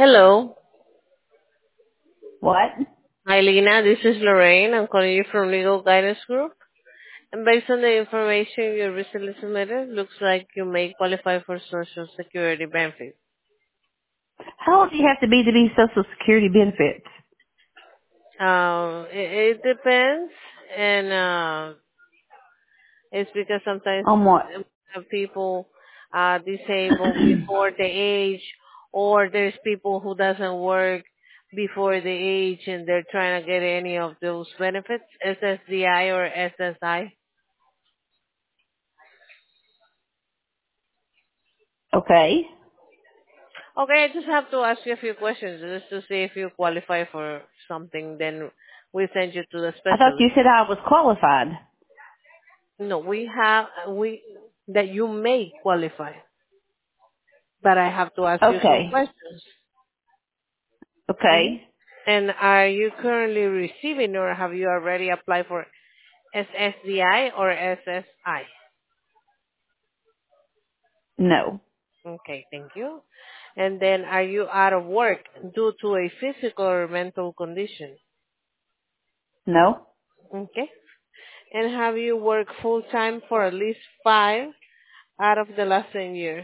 Hello. What? Hi, Lena. This is Lorraine. I'm calling you from Legal Guidance Group. And based on the information you recently submitted, looks like you may qualify for Social Security benefits. How old do you have to be Social Security benefits? It depends, and it's because sometimes On what? people are disabled before the age, or there's people who doesn't work before the age, and they're trying to get any of those benefits, SSDI or SSI. Okay. Okay, I just have to ask you a few questions just to see if you qualify for something. Then we send you to the I thought specialist. you said I was qualified. No, we that you may qualify, but I have to ask you some Okay. questions. hmm Okay. And are you currently receiving, or have you already applied for SSDI or SSI? No. Okay, thank you. And then, are you out of work due to a physical or mental condition? No. Okay. And have you worked full time for at least 5 out of the last 10 years?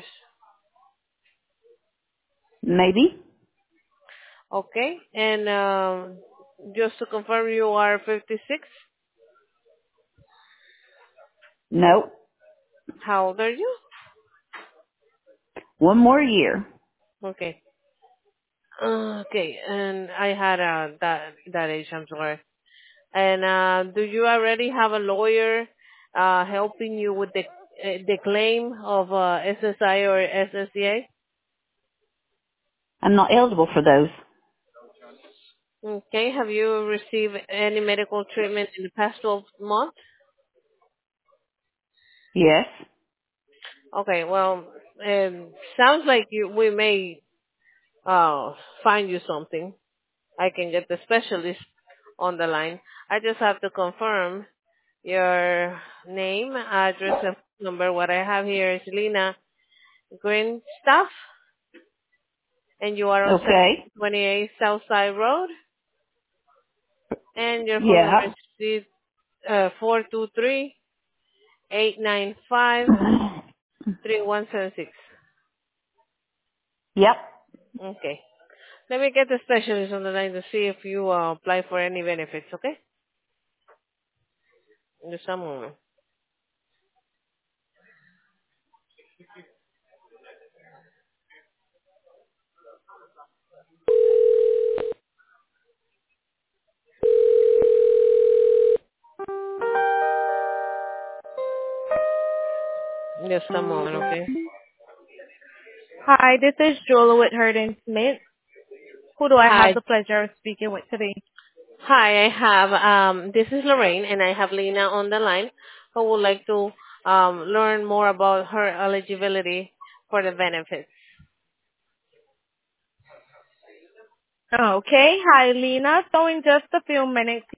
Maybe. Okay. And just to confirm, you are 56. No. How old are you? One more year. Okay. Okay. And I had that age. I'm sorry. And do you already have a lawyer helping you with the claim of SSI or SSCA? I'm not eligible for those. Okay. Have you received any medical treatment in the past 12 months? Yes. Okay, well, sounds like we may find you something. I can get the specialist on the line. I just have to confirm your name, address, and phone number. What I have here is Lena Greenstaff, and you are on Okay. 28 Southside Road, and your phone number Yeah. is 423 Yep. Okay. Let me get the specialist on the line to see if you apply for any benefits, okay? Just a moment. Just a moment, okay? Hi, this is Jola with Hurden Smith. Who do I have Hi. the pleasure of speaking with today? Hi, I have, this is Lorraine, and I have Lena on the line who would like to learn more about her eligibility for the benefits. Okay, hi Lena. So in just a few minutes